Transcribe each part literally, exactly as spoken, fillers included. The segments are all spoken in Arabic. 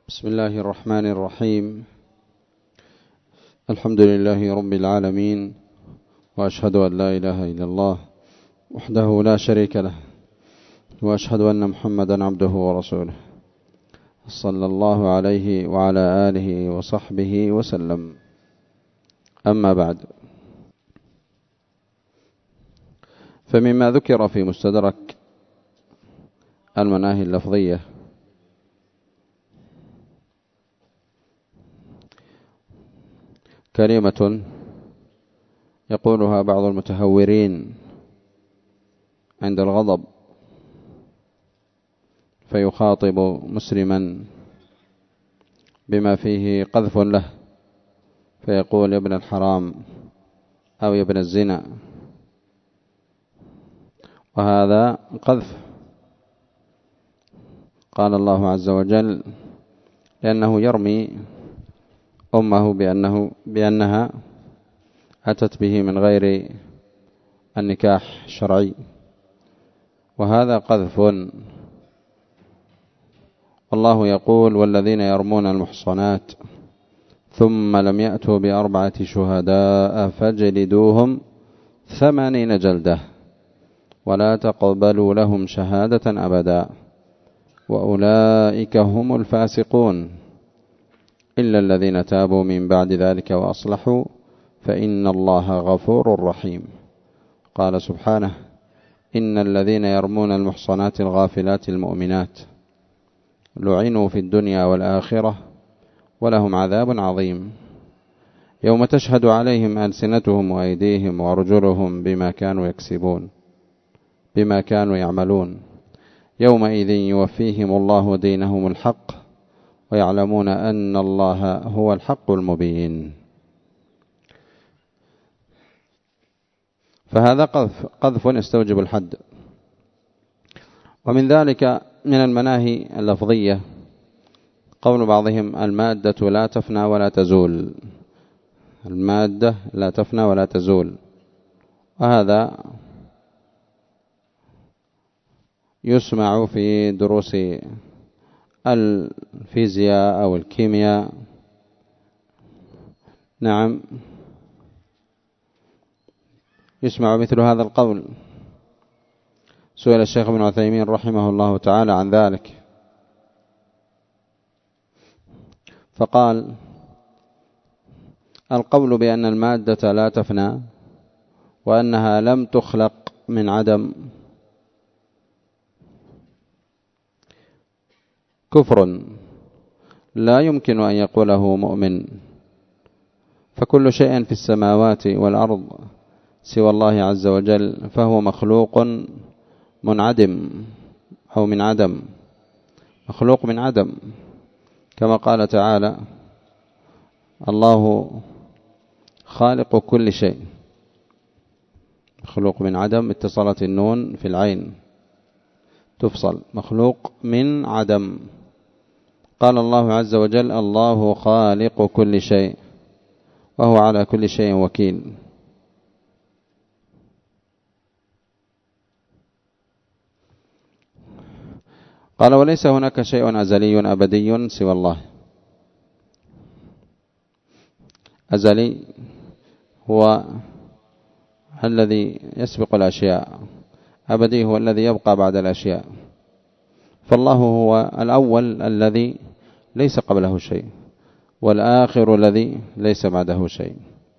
بسم الله الرحمن الرحيم. الحمد لله رب العالمين، وأشهد أن لا إله إلا الله وحده لا شريك له، وأشهد أن محمدا عبده ورسوله صلى الله عليه وعلى آله وصحبه وسلم. أما بعد، فمما ذكر في مستدرك المناهي اللفظية كلمة يقولها بعض المتهورين عند الغضب، فيخاطب مسلما بما فيه قذف له، فيقول يا ابن الحرام أو يا ابن الزنا، وهذا قذف. قال الله عز وجل لأنه يرمي أمه بأنه بأنها أتت به من غير النكاح الشرعي، وهذا قذف. والله يقول والذين يرمون المحصنات ثم لم يأتوا بأربعة شهداء فاجلدوهم ثمانين جلدة ولا تقبلوا لهم شهادة أبدا وأولئك هم الفاسقون إلا الذين تابوا من بعد ذلك وأصلحوا فإن الله غفور رحيم. قال سبحانه إن الذين يرمون المحصنات الغافلات المؤمنات لعنوا في الدنيا والآخرة ولهم عذاب عظيم يوم تشهد عليهم ألسنتهم وأيديهم وأرجلهم بما كانوا يكسبون بما كانوا يعملون يومئذ يوفيهم الله دينهم الحق ويعلمون أن الله هو الحق المبين. فهذا قذف قذف يستوجب الحد. ومن ذلك من المناهي اللفظية قول بعضهم المادة لا تفنى ولا تزول، المادة لا تفنى ولا تزول، وهذا يسمع في دروس الفيزياء أو الكيمياء. نعم، يسمع مثل هذا القول. سئل الشيخ ابن عثيمين رحمه الله تعالى عن ذلك فقال القول بأن المادة لا تفنى وأنها لم تخلق من عدم كفر لا يمكن أن يقوله مؤمن، فكل شيء في السماوات والأرض سوى الله عز وجل فهو مخلوق منعدم أو من عدم، مخلوق من عدم، كما قال تعالى الله خالق كل شيء. مخلوق من عدم اتصلت النون في العين تفصل، مخلوق من عدم. قال الله عز وجل الله خالق كل شيء وهو على كل شيء وكيل. قال وليس هناك شيء أزلي أبدي سوى الله. أزلي هو الذي يسبق الأشياء، أبدي هو الذي يبقى بعد الأشياء. فالله هو الأول الذي ليس قبله شيء، والآخر الذي ليس بعده شيء.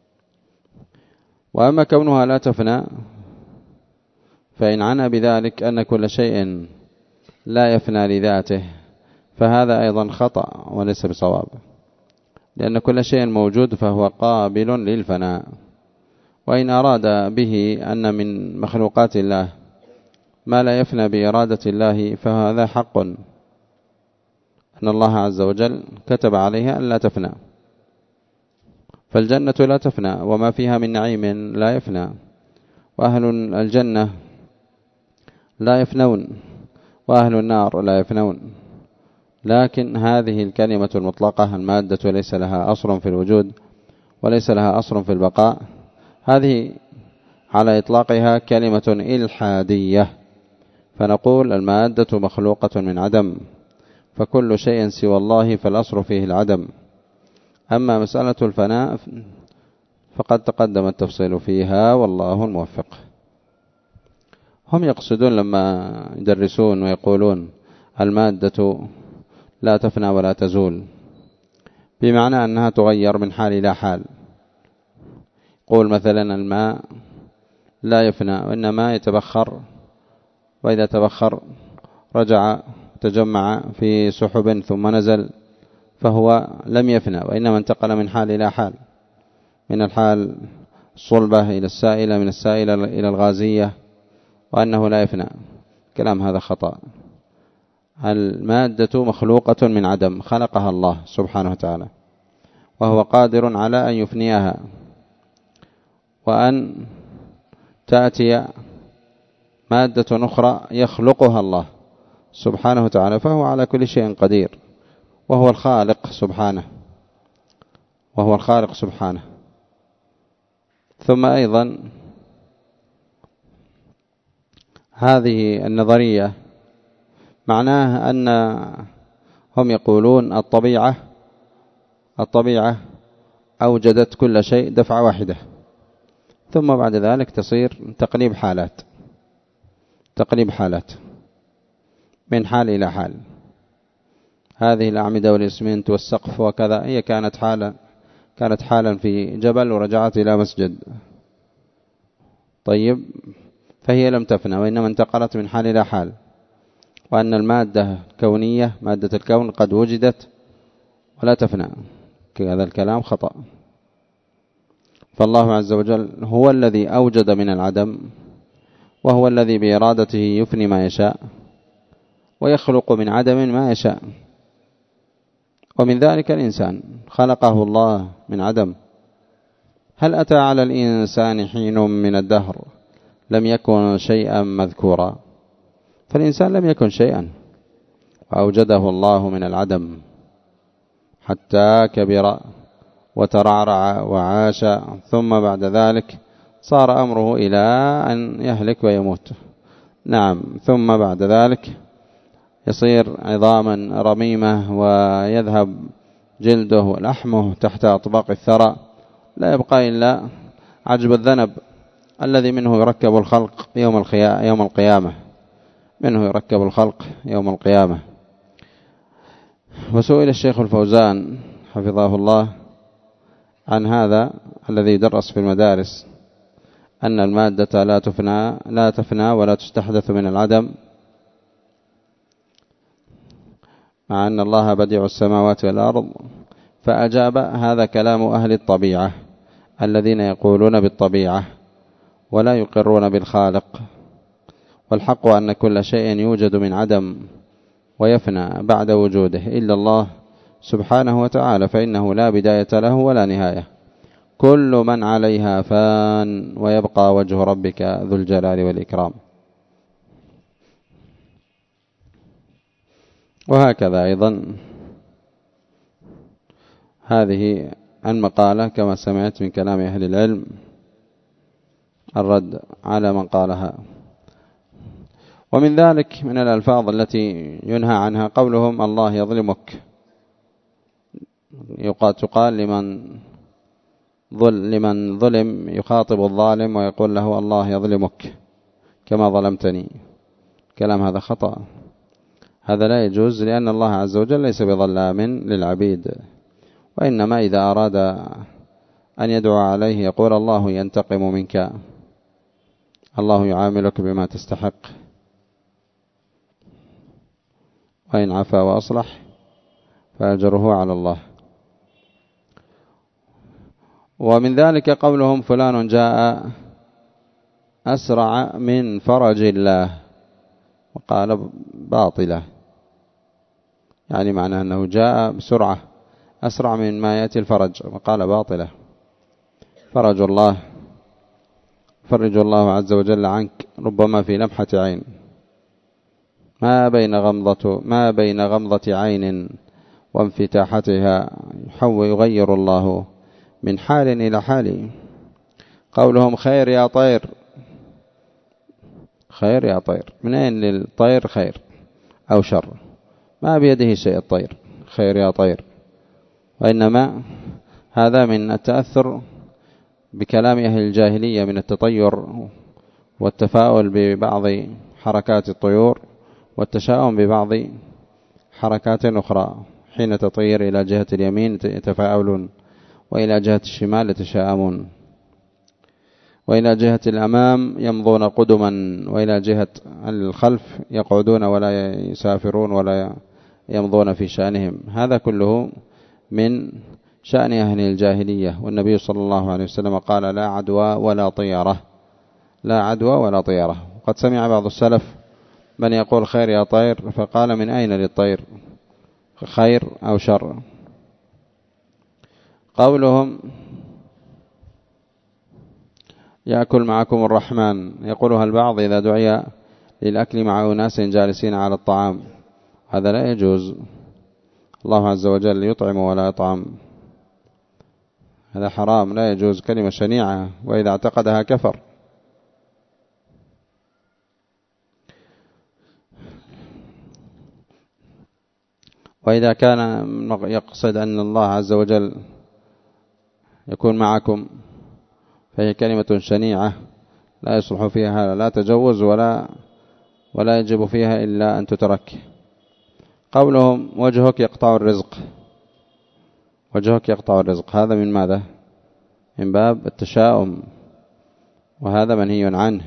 وأما كونها لا تفنى فإن عنى بذلك أن كل شيء لا يفنى لذاته فهذا أيضا خطأ وليس بصواب، لأن كل شيء موجود فهو قابل للفناء. وإن أراد به أن من مخلوقات الله ما لا يفنى بإرادة الله فهذا حق، أن الله عز وجل كتب عليها أن لا تفنى. فالجنة لا تفنى وما فيها من نعيم لا يفنى، وأهل الجنة لا يفنون وأهل النار لا يفنون. لكن هذه الكلمة المطلقة المادة ليس لها أصل في الوجود وليس لها أصل في البقاء، هذه على إطلاقها كلمة إلحادية، فنقول المادة مخلوقة من عدم فكل شيء سوى الله فالأصل فيه العدم. أما مسألة الفناء فقد تقدم التفصيل فيها والله الموفق. هم يقصدون لما يدرسون ويقولون المادة لا تفنى ولا تزول، بمعنى أنها تغير من حال إلى حال. يقول مثلا الماء لا يفنى وإنما يتبخر، وإذا تبخر رجع تجمع في سحب ثم نزل، فهو لم يفنى وإنما انتقل من حال إلى حال، من الحال الصلبة إلى السائلة، من السائلة إلى الغازية، وأنه لا يفنى. كلام هذا خطأ. المادة مخلوقة من عدم، خلقها الله سبحانه وتعالى، وهو قادر على أن يفنيها وأن تأتي مادة أخرى يخلقها الله سبحانه وتعالى، فهو على كل شيء قدير، وهو الخالق سبحانه وهو الخالق سبحانه. ثم أيضا هذه النظرية معناها أن هم يقولون الطبيعة الطبيعة أوجدت كل شيء دفعة واحدة، ثم بعد ذلك تصير تقليب حالات تقليب حالات من حال إلى حال. هذه الأعمدة والإسمنت والسقف وكذا هي كانت حالا كانت حالا في جبل ورجعت إلى مسجد، طيب، فهي لم تفنى وإنما انتقلت من حال إلى حال. وأن المادة الكونية مادة الكون قد وجدت ولا تفنى، هذا الكلام خطأ. فالله عز وجل هو الذي أوجد من العدم، وهو الذي بإرادته يفني ما يشاء ويخلق من عدم ما يشاء. ومن ذلك الإنسان خلقه الله من عدم. هل أتى على الإنسان حين من الدهر لم يكن شيئا مذكورا؟ فالإنسان لم يكن شيئا، وأوجده الله من العدم حتى كبر وترعرع وعاش، ثم بعد ذلك صار أمره إلى أن يهلك ويموت. نعم، ثم بعد ذلك يصير عظاما رميمة ويذهب جلده ولحمه تحت أطباق الثرى، لا يبقى إلا عجب الذنب الذي منه يركب الخلق يوم القيامة منه يركب الخلق يوم القيامة. وسئل الشيخ الفوزان حفظه الله عن هذا الذي يدرس في المدارس، أن المادة لا تفنى لا تفنى ولا تستحدث من العدم، مع أن الله بديع السماوات والأرض. فأجاب: هذا كلام أهل الطبيعة الذين يقولون بالطبيعة ولا يقرون بالخالق، والحق أن كل شيء يوجد من عدم ويفنى بعد وجوده إلا الله سبحانه وتعالى، فإنه لا بداية له ولا نهاية. كل من عليها فان ويبقى وجه ربك ذو الجلال والإكرام. وهكذا أيضا هذه المقالة كما سمعت من كلام أهل العلم الرد على من قالها. ومن ذلك من الألفاظ التي ينهى عنها قولهم الله يظلمك. تقال لمن ظل لمن ظلم، يخاطب الظالم ويقول له الله يظلمك كما ظلمتني. كلام هذا خطأ، هذا لا يجوز، لأن الله عز وجل ليس بظلام للعبيد، وإنما إذا أراد أن يدعو عليه يقول الله ينتقم منك، الله يعاملك بما تستحق، وإن عفا وأصلح فأجره على الله. ومن ذلك قولهم فلان جاء أسرع من فرج الله، وقال باطلة، يعني معناه أنه جاء بسرعة أسرع من ما يأتي الفرج، وقال باطلة. فرج الله فرج الله عز وجل عنك ربما في لمحة عين، ما بين غمضة ما بين غمضة عين وانفتاحتها يحول يغير الله من حال إلى حال. قولهم خير يا طير، خير يا طير، من أين للطير خير أو شر؟ ما بيده شيء الطير، خير يا طير، وإنما هذا من التأثر بكلام أهل الجاهلية من التطير والتفاؤل ببعض حركات الطيور والتشاؤم ببعض حركات أخرى. حين تطير إلى جهة اليمين يتفاؤلون، وإلى جهة الشمال يتشاءمون، وإلى جهة الأمام يمضون قدما، وإلى جهة الخلف يقعدون ولا يسافرون ولا يمضون في شأنهم. هذا كله من شأن أهل الجاهلية. والنبي صلى الله عليه وسلم قال: لا عدوى ولا طيرة، لا عدوى ولا طيرة. وقد سمع بعض السلف من يقول: خير يا طير، فقال: من أين للطير خير أو شر؟ قولهم: يأكل معكم الرحمن، يقولها البعض إذا دعي للأكل مع أناس جالسين على الطعام، هذا لا يجوز. الله عز وجل يطعم ولا يطعم، هذا حرام لا يجوز، كلمة شنيعة، وإذا اعتقدها كفر. وإذا كان يقصد أن الله عز وجل يكون معكم فهي كلمة شنيعة لا يصلح فيها لا تجوز ولا ولا يجب فيها إلا أن تترك. قولهم: وجهك يقطع الرزق، وجهك يقطع الرزق، هذا من ماذا؟ من باب التشاؤم، وهذا منهي عنه.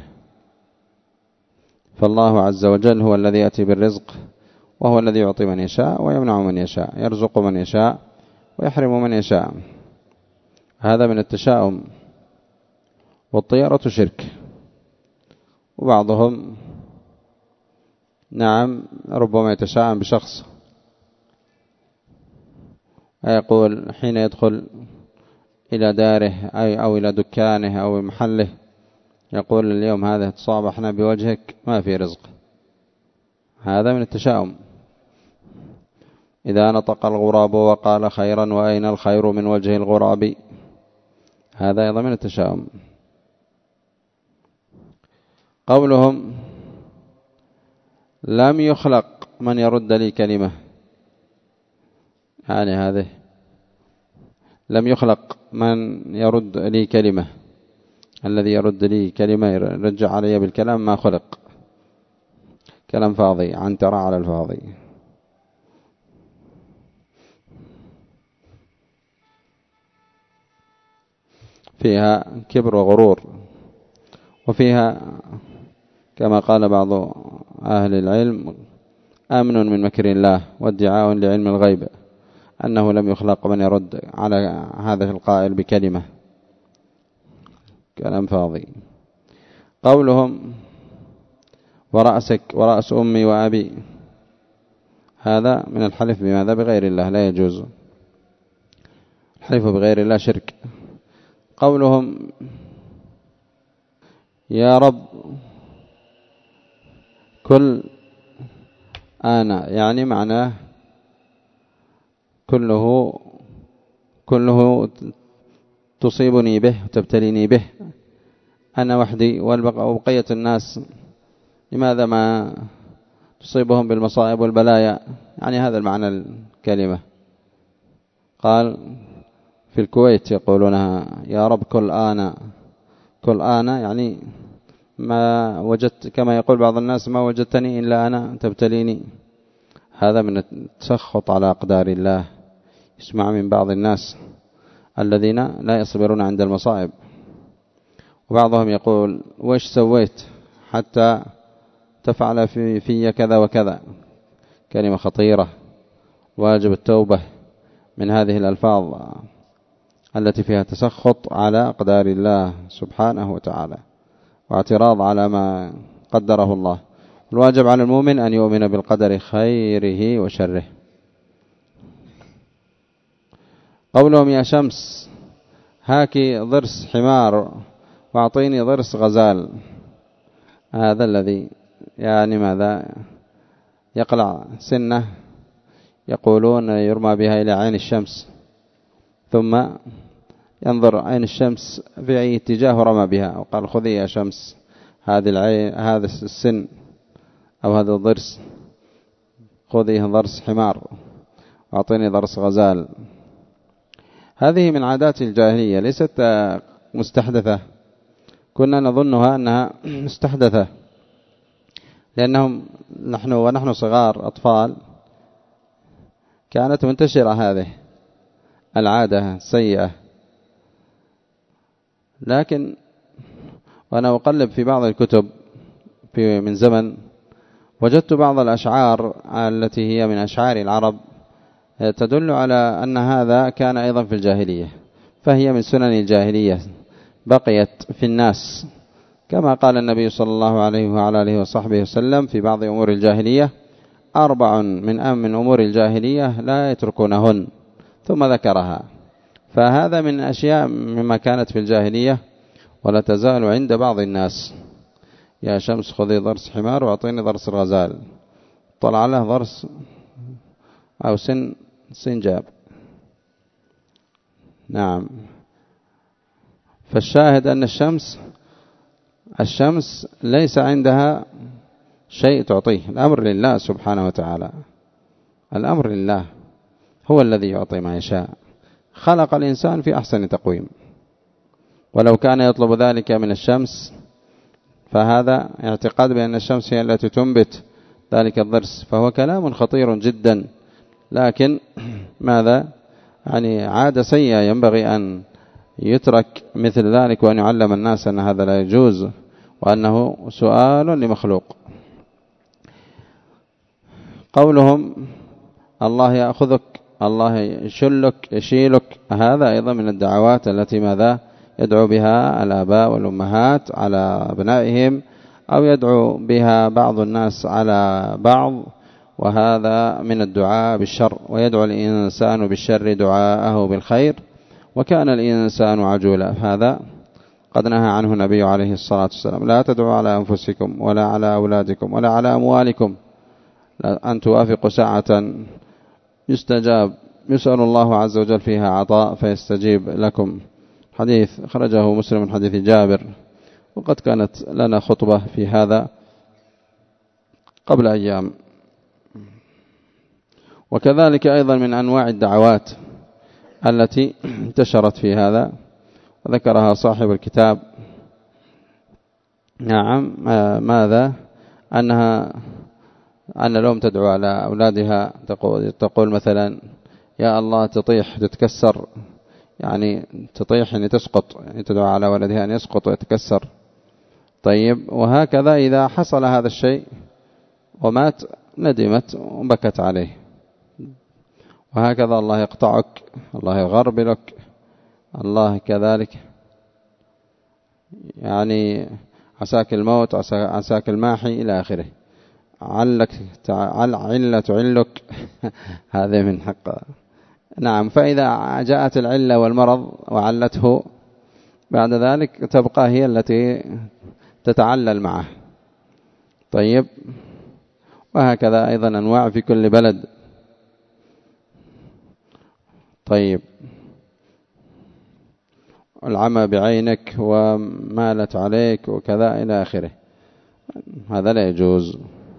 فالله عز وجل هو الذي يأتي بالرزق، وهو الذي يعطي من يشاء ويمنع من يشاء، يرزق من يشاء ويحرم من يشاء، هذا من التشاؤم. والطيرة شرك. وبعضهم نعم ربما يتشاءم بشخص، يقول حين يدخل إلى داره أو إلى دكانه أو محله يقول: اليوم هذا تصابحنا بوجهك ما في رزق، هذا من التشاؤم. إذا نطق الغراب وقال خيرا وأين الخير من وجه الغراب، هذا أيضا من التشاؤم. قولهم: لم يخلق من يرد لي كلمة، يعني هذه لم يخلق من يرد لي كلمة، الذي يرد لي كلمة يرجع علي بالكلام ما خلق، كلام فاضي، عن ترى على الفاضي. فيها كبر وغرور، وفيها كما قال بعض أهل العلم: أمن من مكر الله، وادعاء لعلم الغيب، أنه لم يخلق من يرد على هذا القائل بكلمة، كلام فاضي. قولهم: ورأسك ورأس أمي وأبي، هذا من الحلف بماذا؟ بغير الله، لا يجوز، الحلف بغير الله شرك. قولهم: يا رب كل أنا، يعني معناه كله كله تصيبني به وتبتليني به، أنا وحدي وبقية الناس لماذا ما تصيبهم بالمصائب والبلايا، يعني هذا المعنى الكلمة. قال في الكويت يقولونها: يا رب كل آنا، كل آنا يعني ما وجدت، كما يقول بعض الناس: ما وجدتني إلا أنا تبتليني، هذا من التسخط على أقدار الله. يسمع من بعض الناس الذين لا يصبرون عند المصائب، وبعضهم يقول: وإيش سويت حتى تفعل في, في كذا وكذا، كلمة خطيرة، واجب التوبة من هذه الألفاظ التي فيها تسخط على أقدار الله سبحانه وتعالى، واعتراض على ما قدره الله. الواجب على المؤمن أن يؤمن بالقدر خيره وشره. قولهم: يا شمس هاكي ضرس حمار واعطيني ضرس غزال، هذا الذي يعني ماذا؟ يقلع سنة، يقولون يرمى بها إلى عين الشمس، ثم ينظر عين الشمس في أي اتجاه رمى بها، وقال: خذي يا شمس هذه العين، هذا السن أو هذا الضرس، خذي ضرس حمار وأعطيني ضرس غزال. هذه من عادات الجاهلية، ليست مستحدثة، كنا نظنها أنها مستحدثة، لأنهم نحن ونحن صغار أطفال كانت منتشرة هذه العادة السيئة. لكن وأنا أقلب في بعض الكتب في من زمن وجدت بعض الأشعار التي هي من أشعار العرب تدل على أن هذا كان أيضا في الجاهلية، فهي من سنن الجاهلية بقيت في الناس، كما قال النبي صلى الله عليه وعلى آله وصحبه وسلم في بعض أمور الجاهلية: أربع من أم من أمور الجاهلية لا يتركونهن، ثم ذكرها. فهذا من أشياء مما كانت في الجاهلية ولا تزال عند بعض الناس. يا شمس خذي ضرس حمار وأعطيني ضرس الغزال، طلع له ضرس أو سن سنجاب. نعم. فالشاهد أن الشمس الشمس ليس عندها شيء تعطيه، الأمر لله سبحانه وتعالى، الأمر لله، هو الذي يعطي ما يشاء. خلق الإنسان في أحسن تقويم، ولو كان يطلب ذلك من الشمس فهذا اعتقاد بأن الشمس هي التي تنبت ذلك الضرس، فهو كلام خطير جدا. لكن ماذا يعني عادة سيئة ينبغي أن يترك مثل ذلك، وأن يعلم الناس أن هذا لا يجوز، وأنه سؤال لمخلوق. قولهم الله يأخذك، الله يشلك، يشيلك، هذا أيضا من الدعوات التي ماذا يدعو بها الآباء والأمهات على أبنائهم، أو يدعو بها بعض الناس على بعض، وهذا من الدعاء بالشر. ويدعو الإنسان بالشر دعاءه بالخير، وكان الإنسان عجولا. هذا قد نهى عنه النبي عليه الصلاة والسلام: لا تدعوا على أنفسكم ولا على أولادكم ولا على أموالكم أن توافقوا ساعة يستجاب يسأل الله عز وجل فيها عطاء فيستجيب لكم. حديث خرجه مسلم من حديث جابر، وقد كانت لنا خطبة في هذا قبل أيام. وكذلك أيضا من أنواع الدعوات التي انتشرت في هذا وذكرها صاحب الكتاب، نعم، ماذا أنها أن الأم تدعو على أولادها، تقول, تقول مثلا: يا الله تطيح تتكسر، يعني تطيح يعني تسقط، يعني تدعو على ولدها أن يسقط ويتكسر. طيب، وهكذا إذا حصل هذا الشيء ومات ندمت وبكت عليه. وهكذا الله يقطعك، الله يغربلك، الله كذلك يعني عساك الموت، عساك الماحي إلى آخره. علك علة علك هذا من حق. نعم. فإذا جاءت العلة والمرض وعلته بعد ذلك تبقى هي التي تتعلل معه. طيب، وهكذا أيضا أنواع في كل بلد. طيب، العمى بعينك ومالت عليك وكذا إلى آخره، هذا لا يجوز.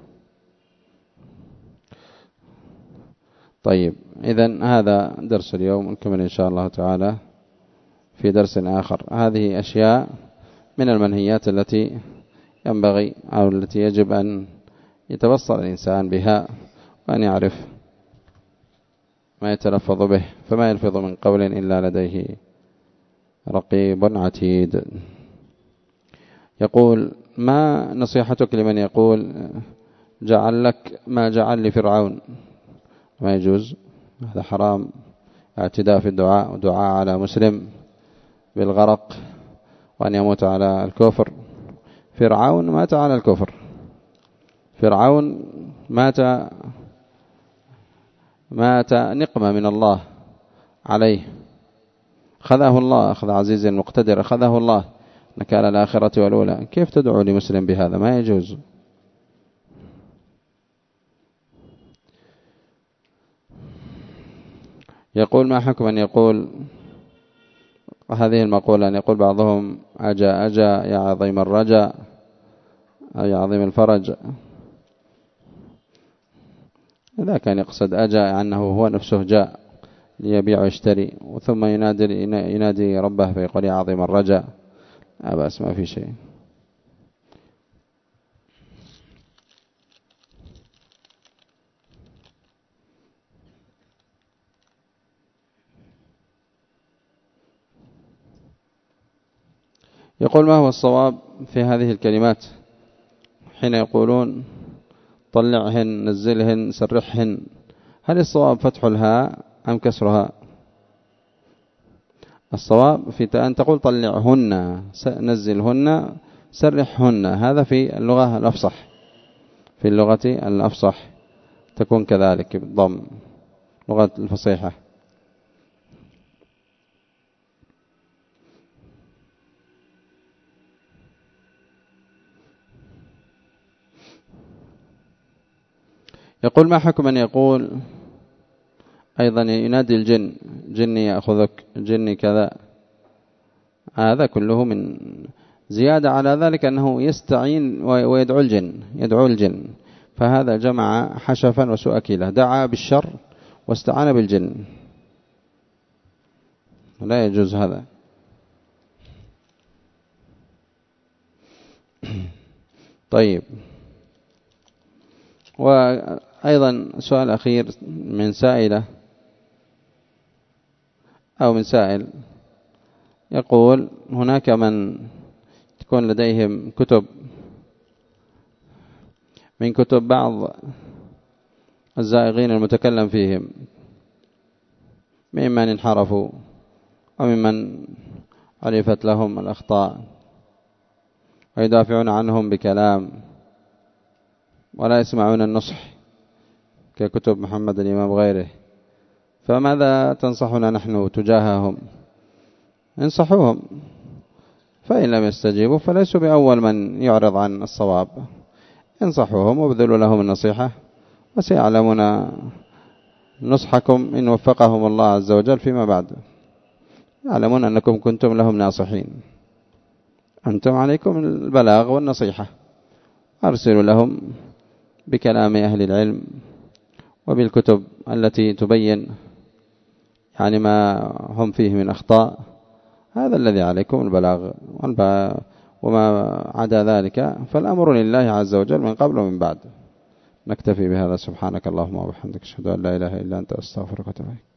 طيب، إذن هذا درس اليوم، نكمل إن شاء الله تعالى في درس آخر. هذه أشياء من المنهيات التي ينبغي أو التي يجب أن يتبصر الإنسان بها، وأن يعرف ما يتلفظ به، فما يلفظ من قول إلا لديه رقيب عتيد. يقول: ما نصيحتك لمن يقول جعل لك ما جعل لفرعون؟ ما يجوز، هذا حرام، اعتداء في الدعاء، ودعاء على مسلم بالغرق وأن يموت على الكفر. فرعون مات على الكفر، فرعون مات مات نقمة من الله عليه، أخذه الله أخذ عزيز مقتدر، أخذه الله نكال الآخرة والأولى. كيف تدعو لمسلم بهذا؟ ما يجوز. يقول: ما حكم أن يقول هذه المقولة، أن يقول بعضهم أجا أجا يا عظيم الرجاء أو يا عظيم الفرج؟ إذا كان يقصد أجاء أنه هو نفسه جاء ليبيع ويشتري ثم ينادي, ينادي ربه فيقول يا عظيم الرجاء، لا بأس، ما في شيء. يقول ما هو الصواب في هذه الكلمات حين يقولون طلعهن، نزلهن، سرحهن؟ هل الصواب فتح الهاء أم كسرها؟ الصواب في أن تقول طلعهن، نزلهن، سرحهن، هذا في اللغة الأفصح، في اللغة الأفصح تكون كذلك بالضم، لغة الفصيحة. يقول ما حكم أن يقول أيضا ينادي الجن، جني يأخذك، جني كذا؟ هذا كله من زيادة على ذلك أنه يستعين ويدعو الجن، يدعو الجن، فهذا جمع حشفا وسوء كيلة، دعا بالشر واستعان بالجن، لا يجوز هذا. طيب، وأيضا سؤال أخير من سائلة أو من سائل يقول هناك من تكون لديهم كتب من كتب بعض الزائغين المتكلم فيهم، ممن انحرفوا وممن عرفت لهم الأخطاء، ويدافعون عنهم بكلام ولا يسمعون النصح ككتب محمد الإمام غيره، فماذا تنصحنا نحن تجاههم؟ انصحوهم، فإن لم يستجيبوا فليسوا بأول من يعرض عن الصواب، انصحوهم وابذلوا لهم النصيحة، وسيعلمون نصحكم إن وفقهم الله عز وجل فيما بعد، يعلمون أنكم كنتم لهم ناصحين. أنتم عليكم البلاغ والنصيحة، أرسلوا لهم بكلام أهل العلم وبالكتب التي تبين يعني ما هم فيه من أخطاء، هذا الذي عليكم البلاغ، وما عدا ذلك فالأمر لله عز وجل من قبل ومن بعد. نكتفي بهذا، سبحانك اللهم وبحمدك، أشهد أن لا إله إلا أنت، أستغفرك وأتوب إليك.